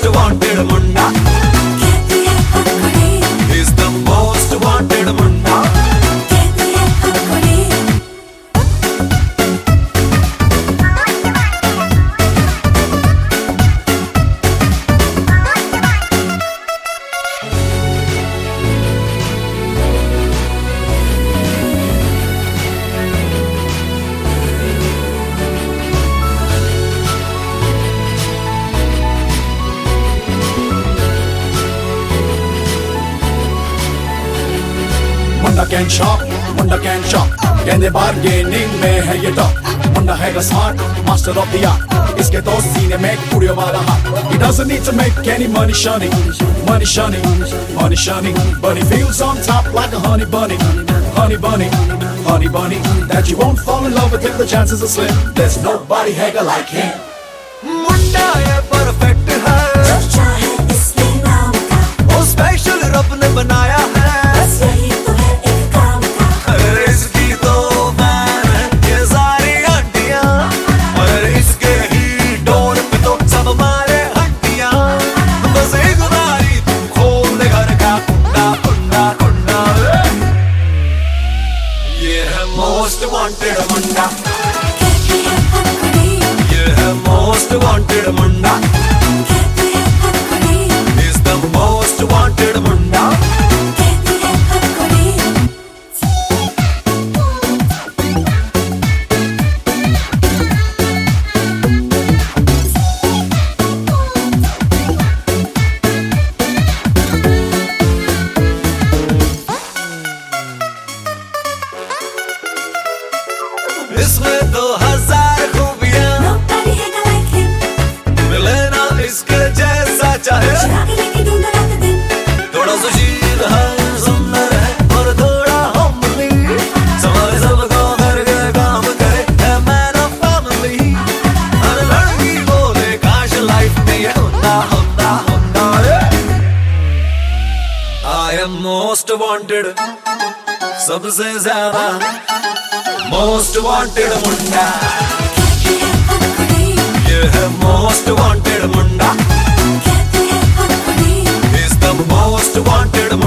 most wanted मुंडा, कहती है हर घड़ी, he's the most wanted मुंडा। कहती है हर घड़ी। Munda can shop, munda can shop, कहने बार्गेनिंग में है ये टॉप। मुंडा है smart, master of the art, इसके दो सीने में कुड़ियों वाला हाथ। He doesn't need to make any money shunning, money shunning, money shunning, but he feels on top like a honey bunny, honey bunny, honey bunny, that you won't fall in love with him, the chances are slim. There's nobody hagger like him. मुंडा ये perfect है, जो चाहे इसके नाम का, वो special रब ने बनाया है। बस यही तो है एक काम का। अरे इसकी तो फैन है ये सारी हड्डियां, अरे इसके ही डोर पे तो सब मारे हड्डियां। बस एक बारी तू खोल दे घर का कुंडा कुंडा कुंडा। ये है मोस्ट वांटेड मुंडा, कहती है हर घड़ी, ये है मोस्ट वांटेड मुंडा, कहती है हर घड़ी, is the most wanted munda. कहती है हर घड़ी। इसमें 2000 खूबियां, Nobody hagger like him, मिले ना इसके जैसा चाहे। चुरा के लेके ढूंढो रात दिन, थोड़ा सुशील है, सुंदर है और थोड़ा homely, संभाले सबको करके काम करे, है man of family। हर लड़की बोले काश लाइफ में ये होता होता होता। I am most wanted, सबसे ज्यादा most wanted मुंडा, कहती है हर घड़ी, ये है most wanted मुंडा, कहती है हर घड़ी। is the most wanted Munda.